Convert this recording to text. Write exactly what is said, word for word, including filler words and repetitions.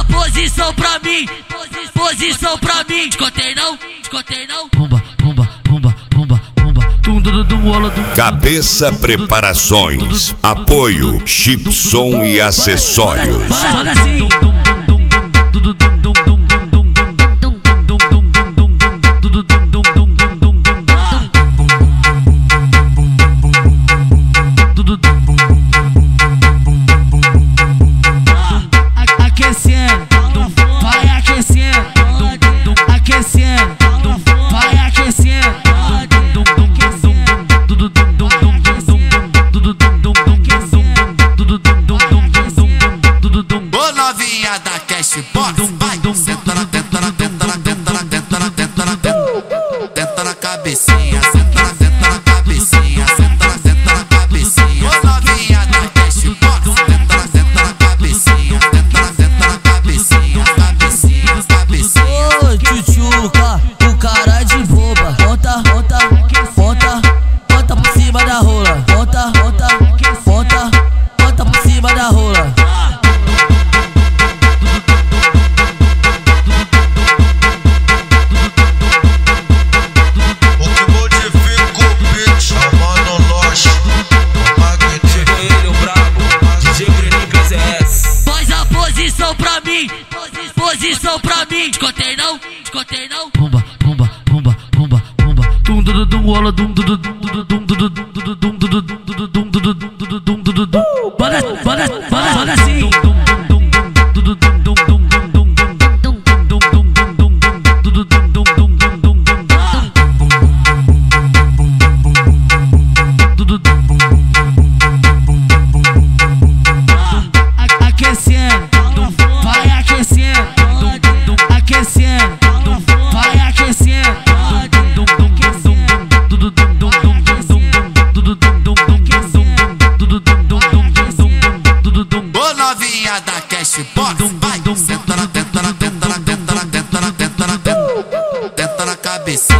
posição pra mim, posição pra mim. Escotei não, escotei não. Pumba, pumba, pumba, pumba, pumba. Tum, dum, dum, dum, dum. Cabeça Preparações. Apoio Chipson e acessórios. Joga assim. Aquecendo, vai aquecendo, aquecendo, vai aquecendo. Ô novinha da Cashbox, vai senta na, tenta na, tenta na, tenta na, tenta na, tenta na, tenta na cabecinha, senta na, tenta na cabecinha, senta na, tenta na cabecinha. Ô novinha da Cashbox, tenta na, tenta na cabecinha, tenta na, tenta na cabecinha, cabecinha, cabecinha. Ô tchutchuca, o cara de boba. Bota, bota, bota, bota por cima da rola. Bota, bota, bota, bota por cima da rola. Posição pra mim, posição pra mim. Escotei não, escotei não. Pumba, pumba, pumba, pumba, pumba. Tum, dum, dum, rola, dum, dum, dum, dum, dum, dum, dum, dum, dum, dum, dum, dum, dum. Bora, bora, bora, bora assim. Aquecendo, vai aquecendo, aquecendo, vai aquecendo. Ô novinha da Cashbox, vai senta na, tenta na, tenta na, tenta na, tenta na, tenta na, tenta na cabecinha.